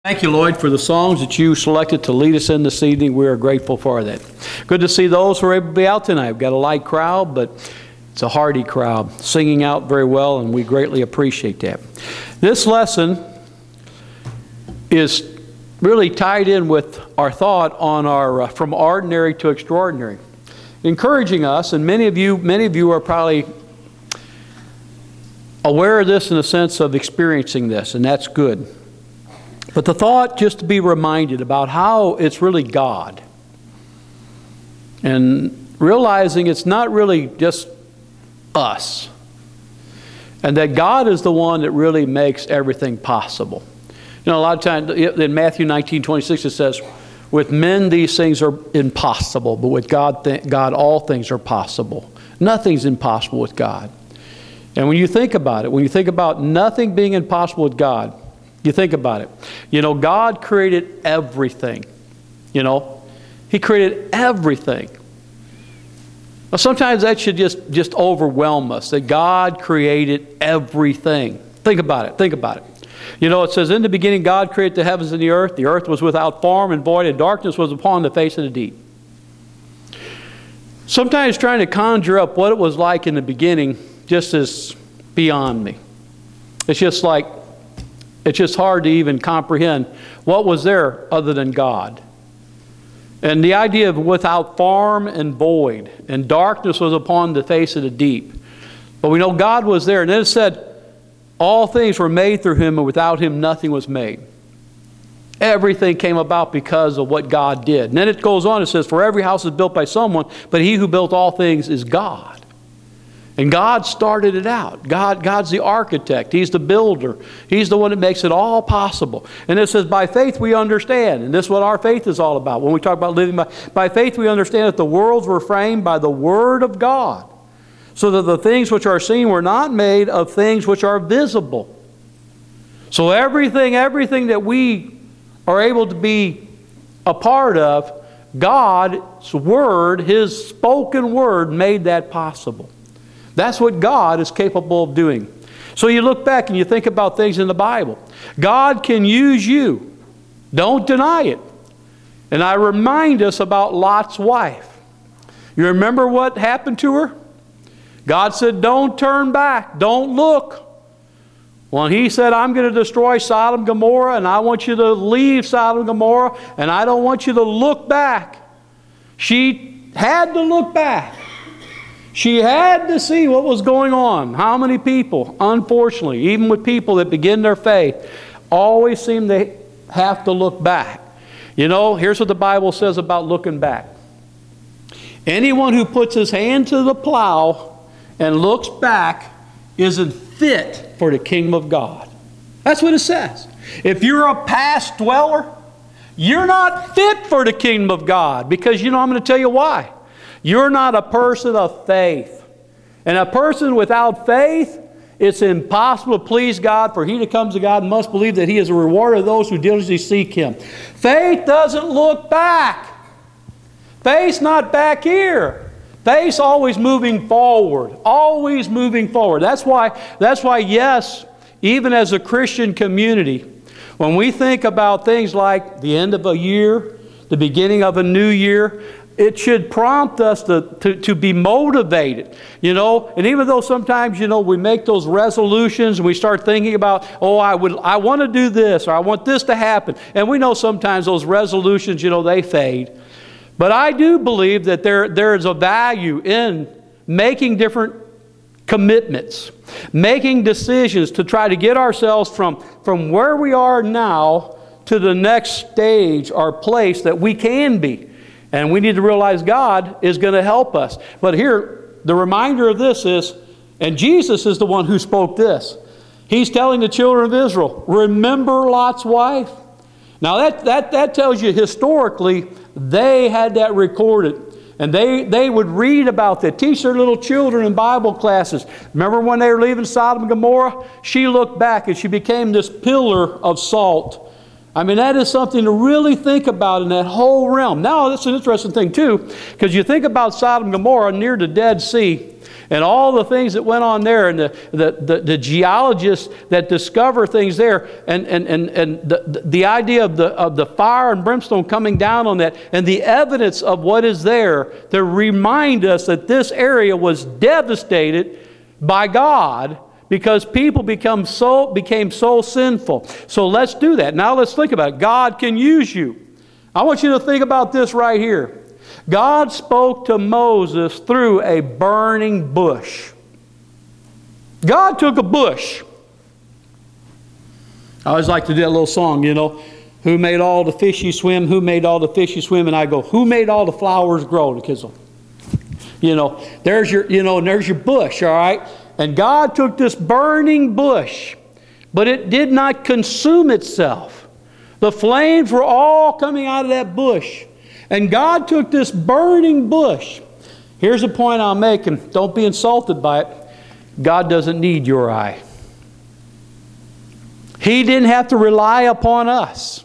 Thank you, Lloyd, for the songs that you selected to lead us in this evening. We are grateful for that. Good to see those who are able to be out tonight. We've got a light crowd, but it's a hearty crowd, singing out very well, and we greatly appreciate that. This lesson is really tied in with our thought on our from ordinary to extraordinary, encouraging us, and many of you are probably aware of this in the sense of experiencing this, and that's good. But the thought, just to be reminded about how it's really God. And realizing it's not really just us. And that God is the one that really makes everything possible. You know, a lot of times in Matthew 19:26 it says, with men these things are impossible, but with God all things are possible. Nothing's impossible with God. And when you think about it, when you think about nothing being impossible with God, you think about it. You know, God created everything. You know, He created everything. Well, sometimes that should just overwhelm us, that God created everything. Think about it. Think about it. You know, it says, in the beginning God created the heavens and the earth. The earth was without form and void, and darkness was upon the face of the deep. Sometimes trying to conjure up what it was like in the beginning just is beyond me. It's just like, it's just hard to even comprehend what was there other than God. And the idea of without form and void, and darkness was upon the face of the deep. But we know God was there. And then it said, all things were made through Him, and without Him nothing was made. Everything came about because of what God did. And then it goes on, it says, for every house is built by someone, but He who built all things is God. And God started it out. God's the architect. He's the builder. He's the one that makes it all possible. And it says, by faith we understand. And this is what our faith is all about. When we talk about living by faith, we understand that the worlds were framed by the Word of God, so that the things which are seen were not made of things which are visible. So everything that we are able to be a part of, God's Word, His spoken Word, made that possible. That's what God is capable of doing. So you look back and you think about things in the Bible. God can use you. Don't deny it. And I remind us about Lot's wife. You remember what happened to her? God said, don't turn back. Don't look. Well, He said, I'm going to destroy Sodom and Gomorrah, and I want you to leave Sodom and Gomorrah, and I don't want you to look back. She had to look back. She had to see what was going on. How many people, unfortunately, even with people that begin their faith, always seem to have to look back. You know, here's what the Bible says about looking back. Anyone who puts his hand to the plow and looks back isn't fit for the kingdom of God. That's what it says. If you're a past dweller, you're not fit for the kingdom of God, because, you know, I'm going to tell you why. You're not a person of faith. And a person without faith, it's impossible to please God, for he that comes to God must believe that He is a rewarder of those who diligently seek Him. Faith doesn't look back. Faith's not back here. Faith's always moving forward. Always moving forward. That's why, yes, even as a Christian community, when we think about things like the end of a year, the beginning of a new year, it should prompt us to be motivated, you know. And even though sometimes, you know, we make those resolutions and we start thinking about, oh, I want to do this, or I want this to happen. And we know sometimes those resolutions, you know, they fade. But I do believe that there is a value in making different commitments, making decisions to try to get ourselves from where we are now to the next stage or place that we can be. And we need to realize God is going to help us. But here, the reminder of this is, and Jesus is the one who spoke this. He's telling the children of Israel, remember Lot's wife? Now that tells you historically, they had that recorded. And they would read about that, teach their little children in Bible classes. Remember when they were leaving Sodom and Gomorrah? She looked back and she became this pillar of salt I mean, that is something to really think about in that whole realm. Now, that's an interesting thing, too, because you think about Sodom and Gomorrah near the Dead Sea and all the things that went on there, and the geologists that discover things there, and the idea of the fire and brimstone coming down on that, and the evidence of what is there to remind us that this area was devastated by God, because people became so sinful. So let's do that. Now let's think about it. God can use you. I want you to think about this right here. God spoke to Moses through a burning bush. God took a bush. I always like to do that little song, you know. Who made all the fishy swim? Who made all the fishy swim? And I go, who made all the flowers grow? Because, you know, there's your bush, all right? And God took this burning bush, but it did not consume itself. The flames were all coming out of that bush. And God took this burning bush. Here's a point I'll make, and don't be insulted by it. God doesn't need your eye. He didn't have to rely upon us.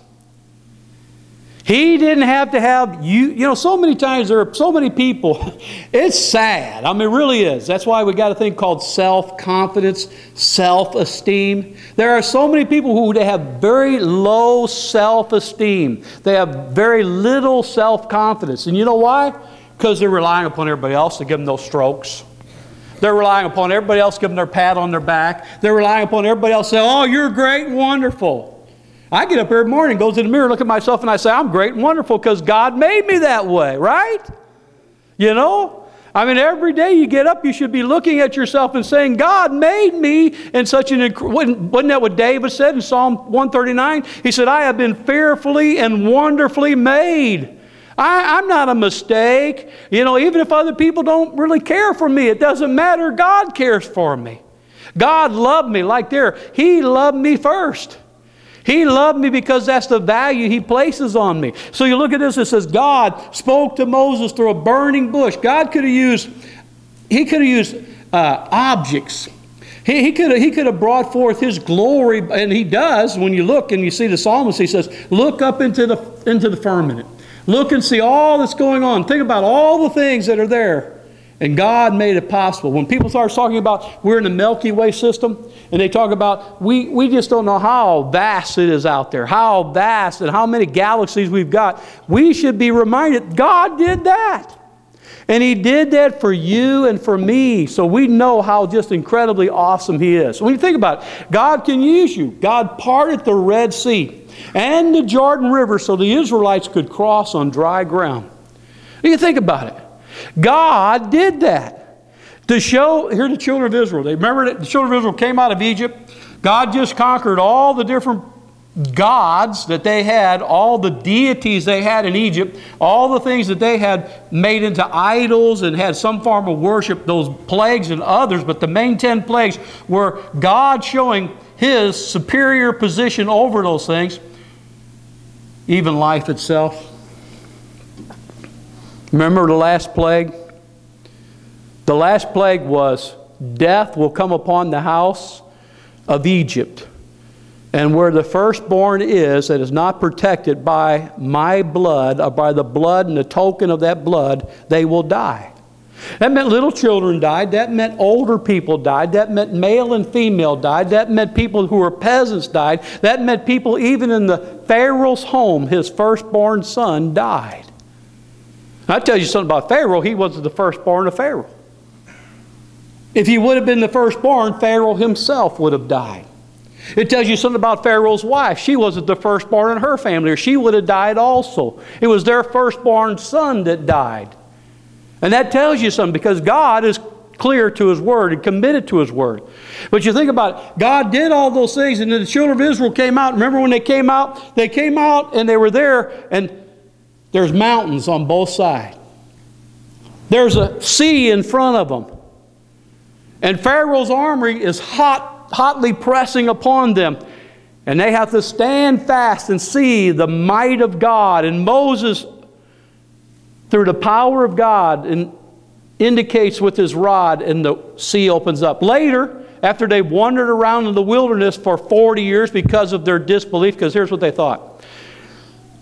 He didn't have to have you. You know, so many times there are so many people. It's sad. I mean, it really is. That's why we got a thing called self-confidence, self-esteem. There are so many people who have very low self-esteem. They have very little self-confidence. And you know why? Because they're relying upon everybody else to give them those strokes. They're relying upon everybody else to give them their pat on their back. They're relying upon everybody else to say, oh, you're great and wonderful. I get up every morning, go to the mirror, look at myself, and I say, I'm great and wonderful because God made me that way, right? You know? I mean, every day you get up, you should be looking at yourself and saying, God made me in such an wasn't that what David said in Psalm 139? He said, I have been fearfully and wonderfully made. I'm not a mistake. You know, even if other people don't really care for me, it doesn't matter. God cares for me. God loved me like there. He loved me first. He loved me because that's the value He places on me. So you look at this, it says God spoke to Moses through a burning bush. God could have used, He could have used objects. He could have brought forth His glory, and He does. When you look and you see the psalmist, he says, look up into the firmament. Look and see all that's going on. Think about all the things that are there. And God made it possible. When people start talking about we're in the Milky Way system, and they talk about we just don't know how vast it is out there, how vast and how many galaxies we've got, we should be reminded God did that. And He did that for you and for me, so we know how just incredibly awesome He is. When you think about it, God can use you. God parted the Red Sea and the Jordan River so the Israelites could cross on dry ground. You think about it. God did that to show, here the children of Israel. They remember that the children of Israel came out of Egypt. God just conquered all the different gods that they had, all the deities they had in Egypt, all the things that they had made into idols and had some form of worship, those plagues and others. But the main 10 plagues were God showing His superior position over those things, even life itself. Remember the last plague? The last plague was death will come upon the house of Egypt. And where the firstborn is that is not protected by my blood, or by the blood and the token of that blood, they will die. That meant little children died. That meant older people died. That meant male and female died. That meant people who were peasants died. That meant people even in the Pharaoh's home, his firstborn son died. I'll tell you something about Pharaoh. He wasn't the firstborn of Pharaoh. If he would have been the firstborn, Pharaoh himself would have died. It tells you something about Pharaoh's wife. She wasn't the firstborn in her family, or she would have died also. It was their firstborn son that died. And that tells you something, because God is clear to His Word and committed to His Word. But you think about it, God did all those things, and then the children of Israel came out. Remember when they came out and they were there, and there's mountains on both sides. There's a sea in front of them. And Pharaoh's army is hotly pressing upon them. And they have to stand fast and see the might of God. And Moses, through the power of God, indicates with his rod, and the sea opens up. Later, after they wandered around in the wilderness for 40 years because of their disbelief, because here's what they thought.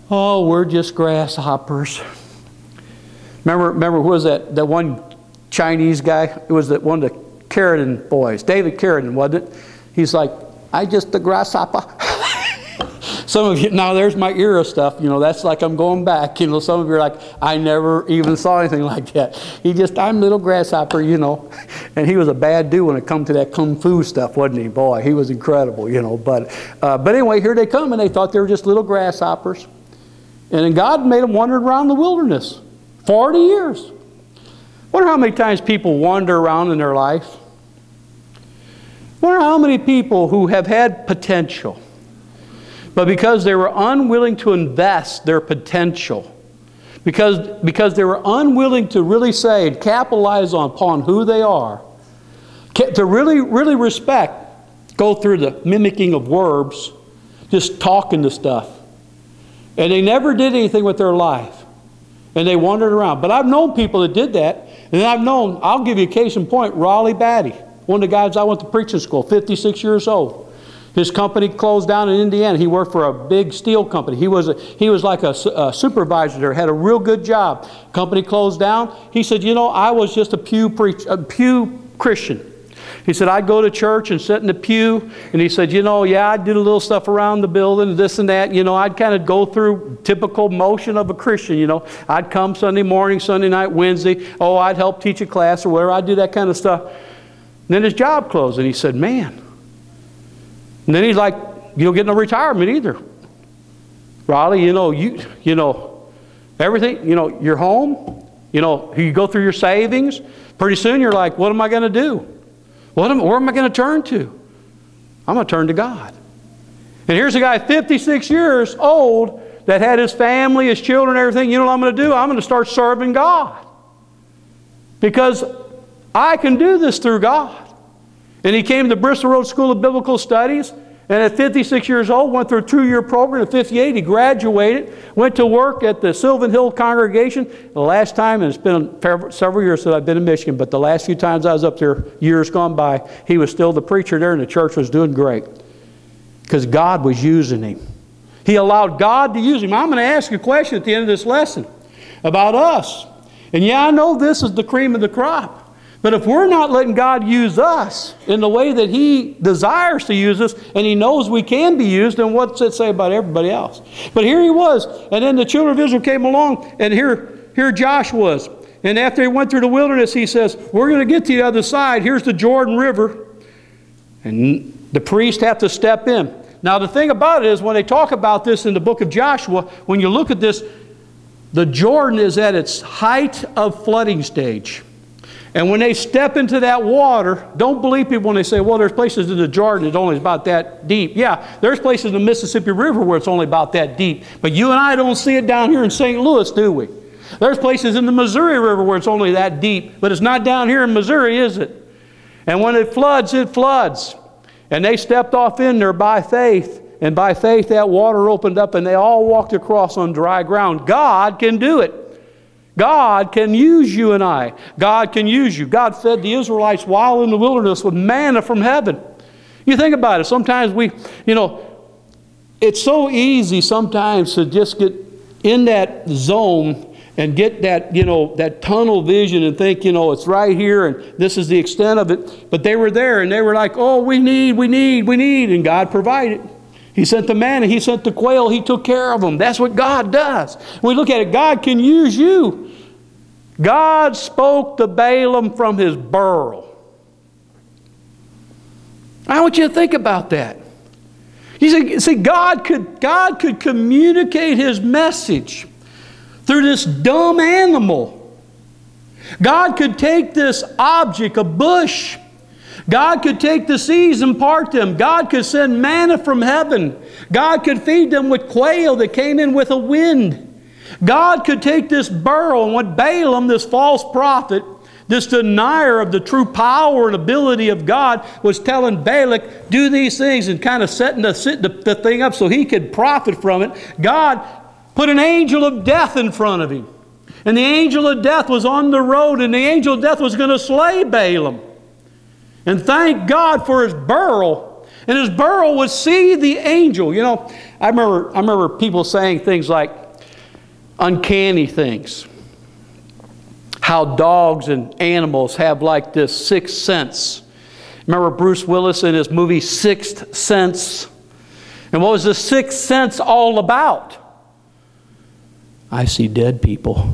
Oh, we're just grasshoppers. Remember who was that one Chinese guy? It was that one of the Carradine boys, David Carradine, wasn't it? He's like, I just a grasshopper. Some of you, now there's my era stuff, you know, that's like I'm going back, you know, some of you are like, I never even saw anything like that. I'm little grasshopper, you know. And he was a bad dude when it come to that kung fu stuff, wasn't he? Boy, he was incredible, you know. But anyway, here they come, and they thought they were just little grasshoppers. And then God made them wander around the wilderness, 40 years. Wonder how many times people wander around in their life. Wonder how many people who have had potential, but because they were unwilling to invest their potential, because they were unwilling to really say and capitalize upon who they are, to really, really respect, go through the mimicking of verbs, just talking to stuff. And they never did anything with their life. And they wandered around. But I've known people that did that. And I'll give you a case in point, Raleigh Batty, one of the guys I went to preaching school, 56 years old. His company closed down in Indiana. He worked for a big steel company. He was like a supervisor there, had a real good job. Company closed down. He said, you know, I was just a pew Christian. He said, I'd go to church and sit in the pew. And he said, you know, yeah, I'd do a little stuff around the building, this and that. You know, I'd kind of go through typical motion of a Christian, you know. I'd come Sunday morning, Sunday night, Wednesday. Oh, I'd help teach a class or whatever. I'd do that kind of stuff. And then his job closed, and he said, man. And then he's like, you don't get no retirement either. Raleigh, you know, everything, you know, your home, you know, you go through your savings. Pretty soon you're like, what am I going to do? Where am I going to turn to? I'm going to turn to God. And here's a guy 56 years old that had his family, his children, everything. You know what I'm going to do? I'm going to start serving God. Because I can do this through God. And he came to the Bristol Road School of Biblical Studies, and at 56 years old, went through a 2-year program. At 58, he graduated, went to work at the Sylvan Hill congregation. The last time, and it's been several years since I've been in Michigan, but the last few times I was up there, years gone by, he was still the preacher there, and the church was doing great. Because God was using him. He allowed God to use him. I'm going to ask you a question at the end of this lesson about us. And yeah, I know this is the cream of the crop. But if we're not letting God use us in the way that He desires to use us, and He knows we can be used, then what's it say about everybody else? But here he was, and then the children of Israel came along, and here Joshua was. And after he went through the wilderness, he says, we're going to get to the other side. Here's the Jordan River. And the priests have to step in. Now the thing about it is, when they talk about this in the book of Joshua, when you look at this, the Jordan is at its height of flooding stage. And when they step into that water, don't believe people when they say, well, there's places in the Jordan that's only about that deep. Yeah, there's places in the Mississippi River where it's only about that deep. But you and I don't see it down here in St. Louis, do we? There's places in the Missouri River where it's only that deep. But it's not down here in Missouri, is it? And when it floods, it floods. And they stepped off in there by faith. And by faith, that water opened up and they all walked across on dry ground. God can do it. God can use you and I. God can use you. God fed the Israelites while in the wilderness with manna from heaven. You think about it. Sometimes it's so easy sometimes to just get in that zone and get that, that tunnel vision and think, it's right here and this is the extent of it. But they were there and they were like, oh, we need. And God provided. He sent the manna. He sent the quail. He took care of them. That's what God does. When we look at it, God can use you. God spoke to Balaam from his burrow. I want you to think about that. You see, God could communicate His message through this dumb animal. God could take this object, a bush. God could take the seas and part them. God could send manna from heaven. God could feed them with quail that came in with a wind. God could take this burrow, and what Balaam, this false prophet, this denier of the true power and ability of God, was telling Balak, do these things, and kind of setting the thing up so he could profit from it. God put an angel of death in front of him. And the angel of death was on the road, and the angel of death was going to slay Balaam. And thank God for his burrow. And his burrow would see the angel. I remember people saying things like uncanny things. How dogs and animals have like this sixth sense. Remember Bruce Willis in his movie Sixth Sense? And what was the sixth sense all about? I see dead people.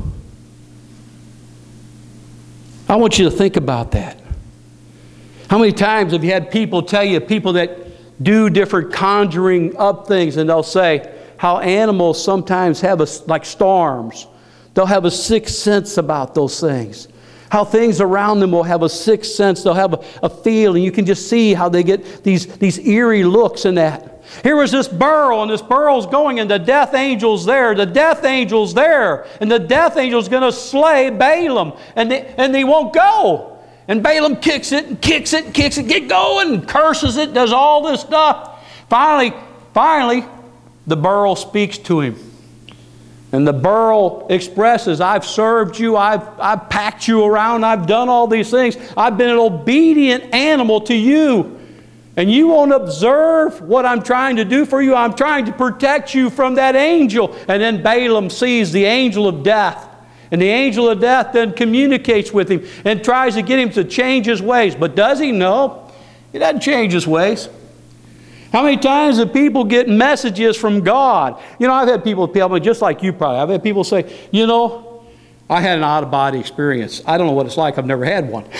I want you to think about that. How many times have you had people tell you, people that do different conjuring up things, and they'll say how animals sometimes have like storms. They'll have a sixth sense about those things. How things around them will have a sixth sense. They'll have a feel, and you can just see how they get these eerie looks in that. Here was this burrow, and this burrow's going, and the death angel's there. The death angel's there. And the death angel's going to slay Balaam. And they won't go. And Balaam kicks it and kicks it and kicks it. Get going, curses it, does all this stuff. Finally, the burrow speaks to him. And the burrow expresses, I've served you, I've packed you around, I've done all these things. I've been an obedient animal to you. And you won't observe what I'm trying to do for you. I'm trying to protect you from that angel. And then Balaam sees the angel of death. And the angel of death then communicates with him and tries to get him to change his ways. But does he? No. He doesn't change his ways. How many times do people get messages from God? You know, I've had people tell me, just like you probably, I've had people say, you know, I had an out-of-body experience. I don't know what it's like. I've never had one.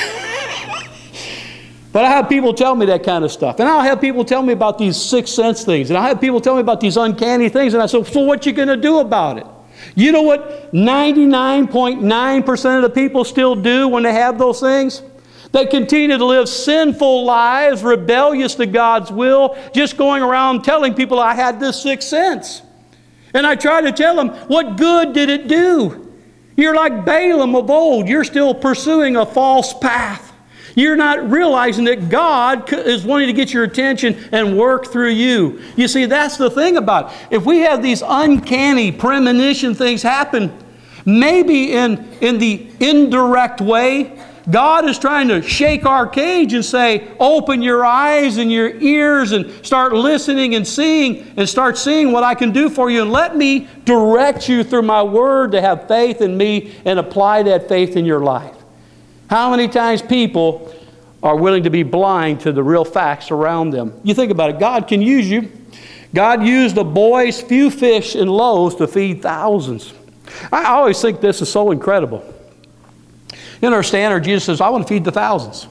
But I have people tell me that kind of stuff. And I'll have people tell me about these sixth sense things. And I'll have people tell me about these uncanny things. And I say, so what you going to do about it? You know what 99.9% of the people still do when they have those things? They continue to live sinful lives, rebellious to God's will, just going around telling people I had this sixth sense. And I try to tell them, what good did it do? You're like Balaam of old. You're still pursuing a false path. You're not realizing that God is wanting to get your attention and work through you. You see, that's the thing about it. If we have these uncanny premonition things happen, maybe in the indirect way, God is trying to shake our cage and say, open your eyes and your ears and start listening and seeing, and start seeing what I can do for you, and let me direct you through my word to have faith in me and apply that faith in your life. How many times people are willing to be blind to the real facts around them? You think about it. God can use you. God used a boy's few fish and loaves to feed thousands. I always think this is so incredible. You understand, or Jesus says, I want to feed the thousands.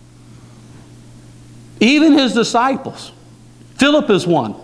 Even his disciples. Philip is one.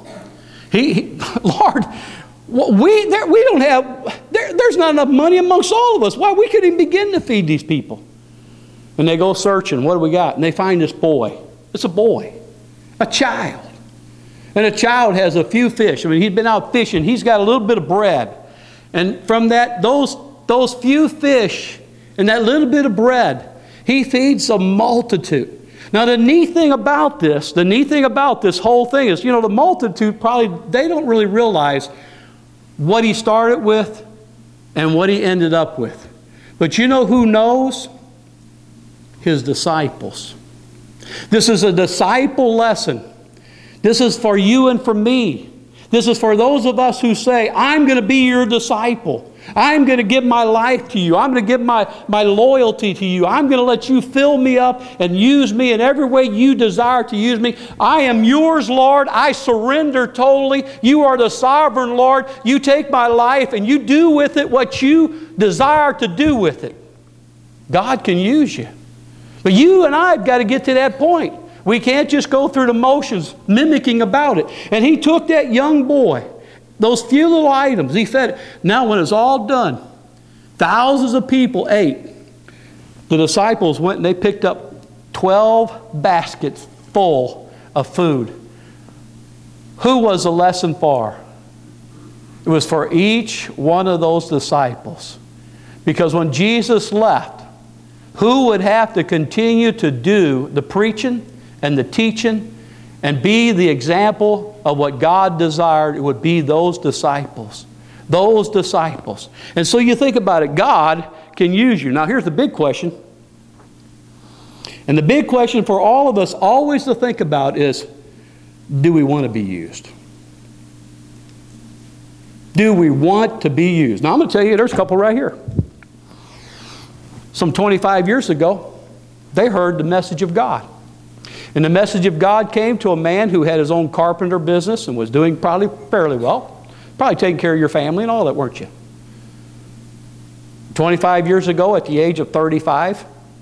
Lord, we don't have, there's not enough money amongst all of us. Why, we couldn't even begin to feed these people. And they go searching. What do we got? And they find this boy. It's a boy. A child. And a child has a few fish. I mean, he'd been out fishing. He's got a little bit of bread. And from that, those few fish and that little bit of bread, he feeds a multitude. Now, the neat thing about this whole thing is, you know, the multitude probably, they don't really realize what he started with and what he ended up with. But you know who knows? His disciples. This is a disciple lesson. This is for you and for me. This is for those of us who say, I'm going to be your disciple. I'm going to give my life to you. I'm going to give my loyalty to you. I'm going to let you fill me up and use me in every way you desire to use me. I am yours, Lord. I surrender totally. You are the sovereign Lord. You take my life and you do with it what you desire to do with it. God can use you. But you and I have got to get to that point. We can't just go through the motions mimicking about it. And he took that young boy, those few little items, he fed it. Now when it's all done, thousands of people ate. The disciples went and they picked up 12 baskets full of food. Who was the lesson for? It was for each one of those disciples. Because when Jesus left, who would have to continue to do the preaching and the teaching and be the example of what God desired? It would be those disciples. Those disciples. And so you think about it, God can use you. Now here's the big question. And the big question for all of us always to think about is, do we want to be used? Do we want to be used? Now I'm going to tell you, there's a couple right here. Some 25 years ago, they heard the message of God. And the message of God came to a man who had his own carpenter business and was doing probably fairly well. Probably taking care of your family and all that, weren't you? 25 years ago, at the age of 35,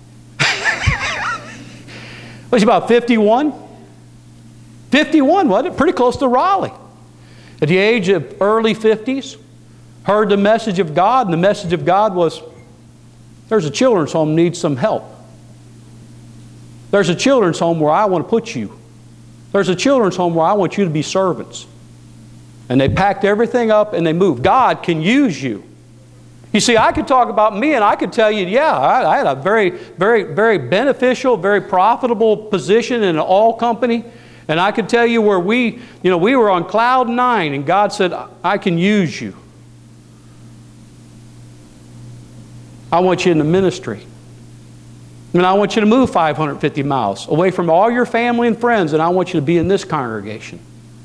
was about 51? 51, wasn't it? Pretty close to Raleigh. At the age of early 50s, heard the message of God, and the message of God was, there's a children's home that needs some help. There's a children's home where I want to put you. There's a children's home where I want you to be servants. And they packed everything up and they moved. God can use you. You see, I could talk about me and I could tell you, yeah, I had a very, very, very beneficial, very profitable position in an oil company. And I could tell you where we were on cloud 9 and God said, I can use you. I want you in the ministry. And I want you to move 550 miles away from all your family and friends, and I want you to be in this congregation.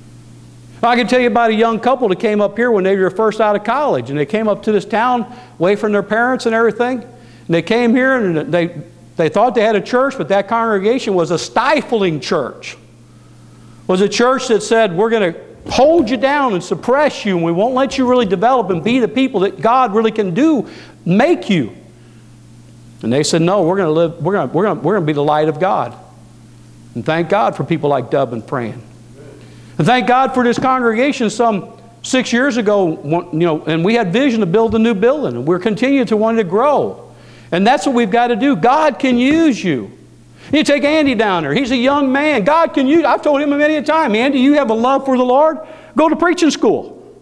I can tell you about a young couple that came up here when they were first out of college, and they came up to this town away from their parents and everything. And they came here and they thought they had a church, but that congregation was a stifling church. It was a church that said, we're going to hold you down and suppress you, and we won't let you really develop and be the people that God really can do, make you. And they said, no, we're going to live, we're going to be the light of God. And thank God for people like Dub and Fran. And thank God for this congregation some 6 years ago, and we had vision to build a new building, and we're continuing to want to grow. And that's what we've got to do. God can use you. You take Andy down there. He's a young man. God can use. I've told him many a time, Andy, you have a love for the Lord. Go to preaching school.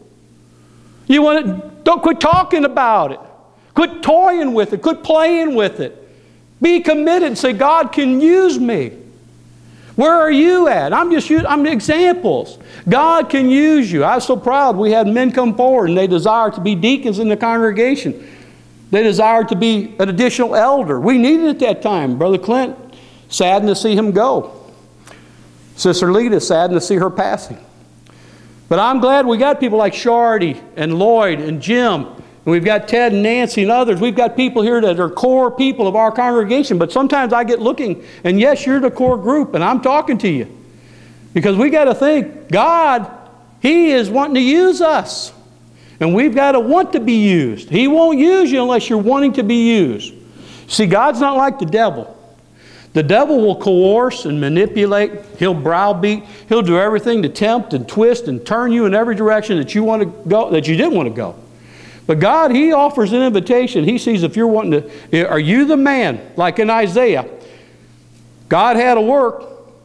You want to, don't quit talking about it. Quit toying with it. Quit playing with it. Be committed and say, God can use me. Where are you at? I'm examples. God can use you. I was so proud we had men come forward and they desired to be deacons in the congregation. They desired to be an additional elder. We needed it at that time. Brother Clint, saddened to see him go. Sister Lita, saddened to see her passing. But I'm glad we got people like Shardy and Lloyd and Jim. And we've got Ted and Nancy and others. We've got people here that are core people of our congregation. But sometimes I get looking, and yes, you're the core group, and I'm talking to you. Because we got to think, God, He is wanting to use us. And we've got to want to be used. He won't use you unless you're wanting to be used. See, God's not like the devil. The devil will coerce and manipulate. He'll browbeat. He'll do everything to tempt and twist and turn you in every direction that you want to go, that you didn't want to go. But God, He offers an invitation. He sees if you're wanting to, are you the man? Like in Isaiah, God had to work.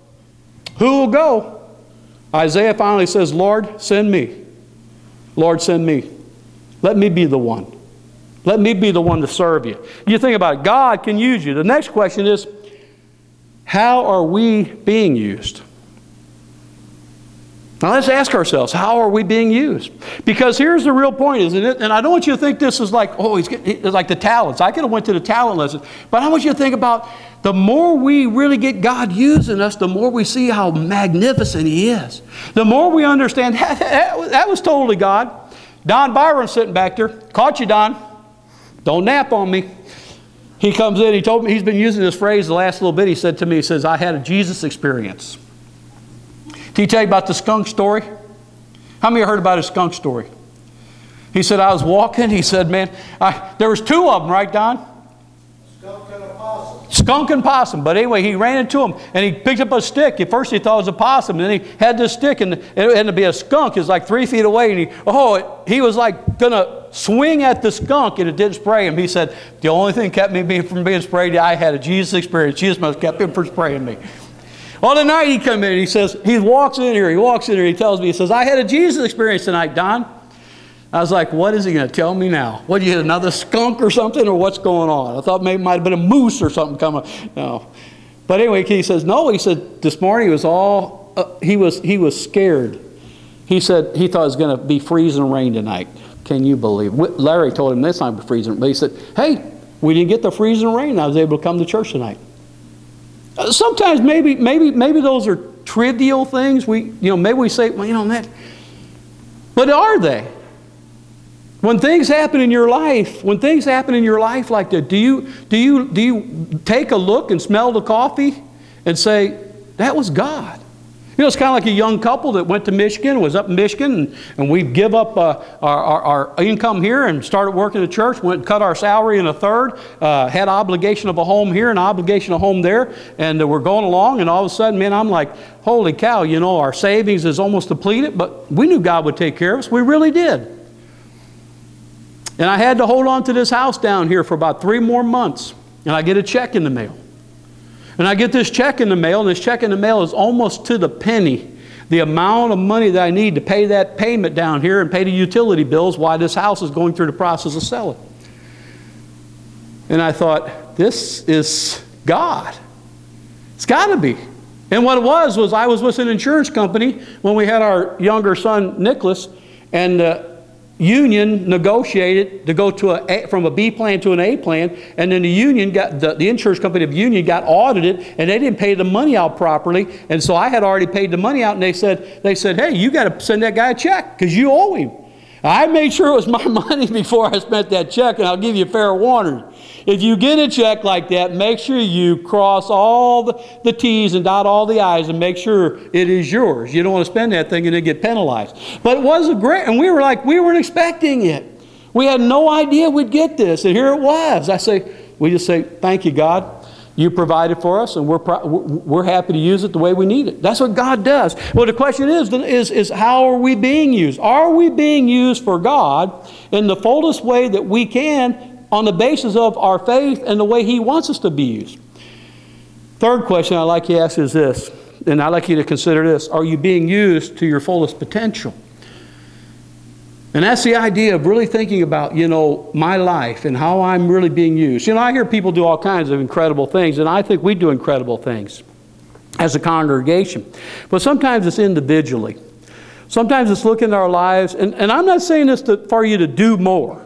Who will go? Isaiah finally says, Lord, send me. Lord, send me. Let me be the one. Let me be the one to serve you. You think about it. God can use you. The next question is, how are we being used? Now let's ask ourselves, how are we being used? Because here's the real point, isn't it? And I don't want you to think this is like, oh, it's like the talents. I could have went to the talent lesson. But I want you to think about the more we really get God using us, the more we see how magnificent He is. The more we understand, that was totally God. Don Byron sitting back there. Caught you, Don. Don't nap on me. He comes in, he told me, he's been using this phrase the last little bit. He said to me, he says, I had a Jesus experience. Can he tell you about the skunk story? How many of you heard about his skunk story? He said, I was walking. He said, man, there was two of them, right, Don? Skunk and a possum. Skunk and possum. But anyway, he ran into him, and he picked up a stick. At first he thought it was a possum, and then he had this stick, and it had to be a skunk. It was like 3 feet away, and he was like going to swing at the skunk, and it didn't spray him. He said, the only thing kept me from being sprayed, I had a Jesus experience. Jesus must have kept him from spraying me. Well, tonight he comes in, he says, he walks in here, he tells me, he says, I had a Jesus experience tonight, Don. I was like, what is he going to tell me now? What, you hit another skunk or something, or what's going on? I thought maybe it might have been a moose or something coming. No. But anyway, he says, no, he said, this morning he was scared. He said he thought it was going to be freezing rain tonight. Can you believe it? Larry told him this time freezing, but he said, hey, we didn't get the freezing rain. I was able to come to church tonight. Sometimes maybe those are trivial things. Maybe we say, well, that. But are they? When things happen in your life like that, do you take a look and smell the coffee and say, that was God? You know, it's kind of like a young couple that went to Michigan, was up in Michigan, and we give up our income here and started working at church, went and cut our salary in a third, had obligation of a home here and obligation of a home there, and we're going along, and all of a sudden, man, I'm like, holy cow, you know, our savings is almost depleted, but we knew God would take care of us. We really did. And I had to hold on to this house down here for about 3 more months, and I get a check in the mail. And I get this check in the mail, and this check in the mail is almost to the penny the amount of money that I need to pay that payment down here and pay the utility bills while this house is going through the process of selling. And I thought, this is God. It's got to be. And what it was I was with an insurance company when we had our younger son, Nicholas, and Union negotiated to go from a B plan to an A plan, and then the insurance company of Union got audited, and they didn't pay the money out properly, and so I had already paid the money out, and they said, hey, you got to send that guy a check because you owe him. I made sure it was my money before I spent that check, and I'll give you a fair warning. If you get a check like that, make sure you cross all the T's and dot all the I's and make sure it is yours. You don't want to spend that thing and then get penalized. But it was great, and we weren't expecting it. We had no idea we'd get this, and here it was. We just say, thank you, God. You provided for us, and we're happy to use it the way we need it. That's what God does. Well, the question is how are we being used? Are we being used for God in the fullest way that we can on the basis of our faith and the way He wants us to be used? Third question I'd like you to ask is this, and I'd like you to consider this. Are you being used to your fullest potential? And that's the idea of really thinking about, you know, my life and how I'm really being used. You know, I hear people do all kinds of incredible things, and I think we do incredible things as a congregation. But sometimes it's individually. Sometimes it's looking at our lives, and I'm not saying this for you to do more.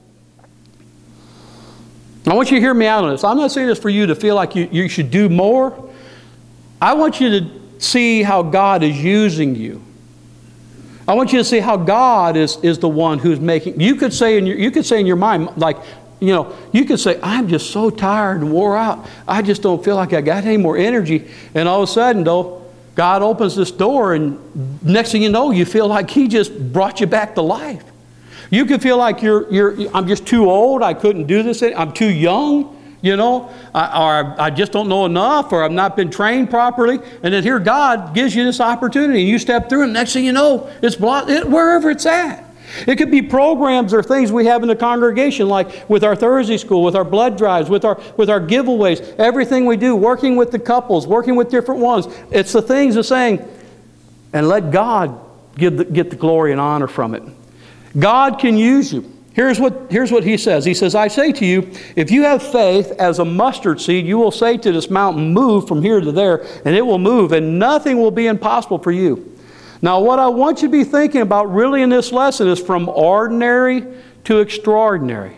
I want you to hear me out on this. I'm not saying this for you to feel like you should do more. I want you to see how God is using you. I want you to see how God is the one who's making. You could say in your mind, like, you know, you could say, I'm just so tired and wore out. I just don't feel like I got any more energy. And all of a sudden, though, God opens this door, and next thing you know, you feel like He just brought you back to life. You could feel like I'm just too old. I couldn't do this. I'm too young. You know, or I just don't know enough, or I've not been trained properly. And then here God gives you this opportunity, and you step through, and next thing you know, it's wherever it's at. It could be programs or things we have in the congregation, like with our Thursday school, with our blood drives, with our giveaways, everything we do, working with the couples, working with different ones. It's the things of saying, and let God get the glory and honor from it. God can use you. Here's what He says. He says, I say to you, if you have faith as a mustard seed, you will say to this mountain, move from here to there, and it will move, and nothing will be impossible for you. Now, what I want you to be thinking about really in this lesson is from ordinary to extraordinary.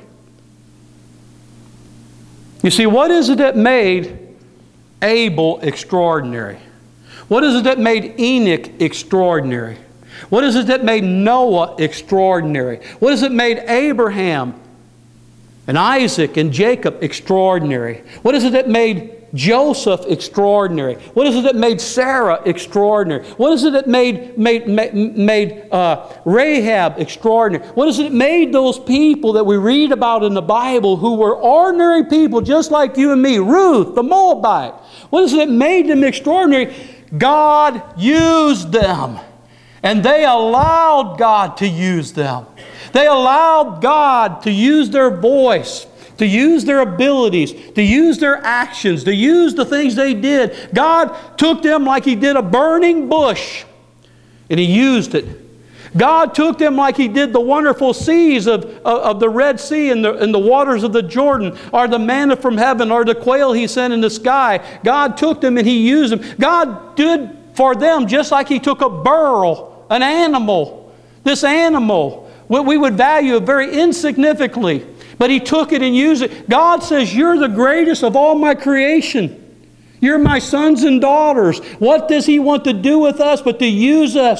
You see, what is it that made Abel extraordinary? What is it that made Enoch extraordinary? What is it that made Noah extraordinary? What is it that made Abraham and Isaac and Jacob extraordinary? What is it that made Joseph extraordinary? What is it that made Sarah extraordinary? What is it that made Rahab extraordinary? What is it that made those people that we read about in the Bible who were ordinary people just like you and me? Ruth, the Moabite. What is it that made them extraordinary? God used them. And they allowed God to use them. They allowed God to use their voice, to use their abilities, to use their actions, to use the things they did. God took them like He did a burning bush, and He used it. God took them like He did the wonderful seas of the Red Sea and the waters of the Jordan, or the manna from heaven, or the quail He sent in the sky. God took them and He used them. God did for them just like He took a burro, an animal. This animal, what we would value very insignificantly, but He took it and used it. God says, you're the greatest of all my creation. You're my sons and daughters. What does He want to do with us but to use us?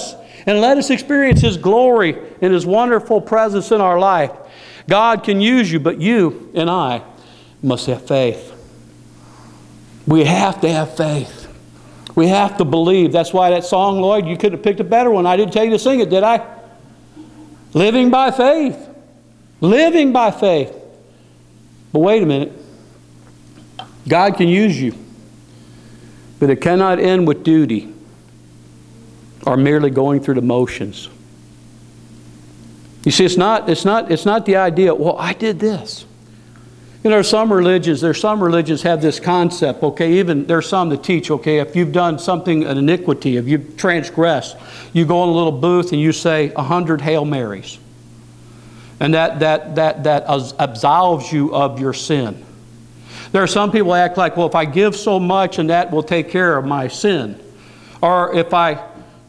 And let us experience His glory and His wonderful presence in our life. God can use you, but you and I must have faith. We have to have faith. We have to believe. That's why that song, Lloyd, you could have picked a better one. I didn't tell you to sing it, did I? Living by faith. Living by faith. But wait a minute. God can use you, but it cannot end with duty or merely going through the motions. You see, it's not the idea, well, I did this. You know, there's some religions have this concept, okay, even there's some that teach, okay, if you've done something, an iniquity, if you've transgressed, you go in a little booth and you say 100 Hail Marys. And that absolves you of your sin. There are some people who act like, well, if I give so much and that will take care of my sin. Or if I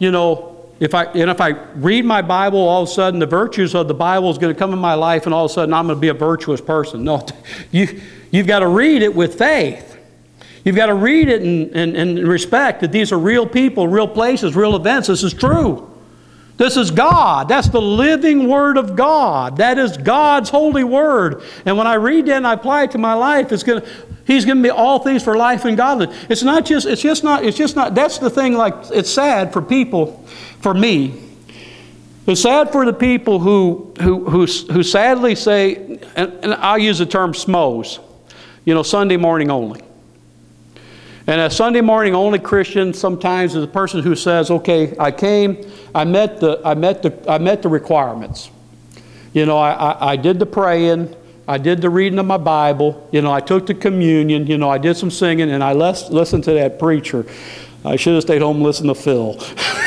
read my Bible, all of a sudden the virtues of the Bible is going to come in my life and all of a sudden I'm going to be a virtuous person. No, you've got to read it with faith. You've got to read it in respect that these are real people, real places, real events. This is true. This is God. That's the living Word of God. That is God's holy Word. And when I read that and I apply it to my life, He's given me all things for life and godliness. It's just not, that's the thing, like, it's sad for people, for me. It's sad for the people who sadly say, and I'll use the term SMOs, Sunday morning only. And a Sunday morning only Christian sometimes is a person who says, okay, I came, I met the requirements. I did the praying, I did the reading of my Bible, I took the communion, I did some singing, and I listened to that preacher. I should have stayed home and listened to Phil.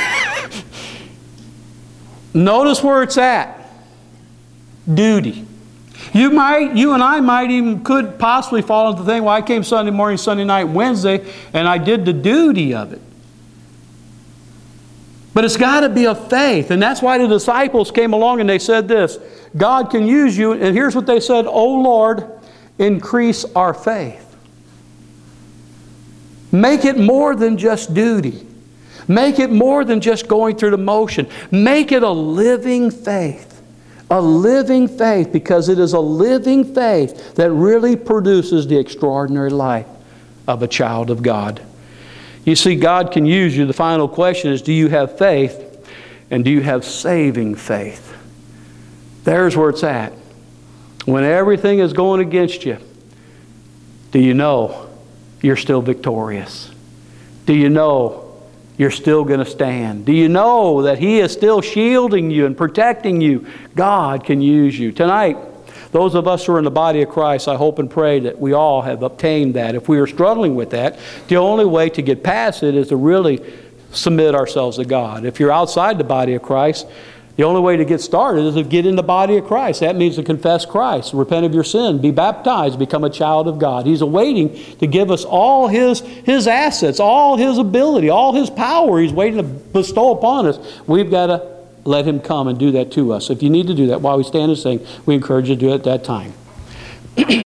Notice where it's at. Duty. You and I could possibly fall into the thing, well, I came Sunday morning, Sunday night, Wednesday, and I did the duty of it. But it's got to be a faith. And that's why the disciples came along and they said this, God can use you. And here's what they said, O Lord, increase our faith. Make it more than just duty. Make it more than just going through the motion. Make it a living faith. A living faith, because it is a living faith that really produces the extraordinary life of a child of God. You see, God can use you. The final question is, do you have faith? And do you have saving faith? There's where it's at. When everything is going against you, do you know you're still victorious? Do you know you're still going to stand? Do you know that He is still shielding you and protecting you? God can use you. Tonight, those of us who are in the body of Christ, I hope and pray that we all have obtained that. If we are struggling with that, the only way to get past it is to really submit ourselves to God. If you're outside the body of Christ, the only way to get started is to get in the body of Christ. That means to confess Christ, repent of your sin, be baptized, become a child of God. He's awaiting to give us all His assets, all His ability, all His power. He's waiting to bestow upon us. We've got to let Him come and do that to us. If you need to do that while we stand and sing, we encourage you to do it at that time.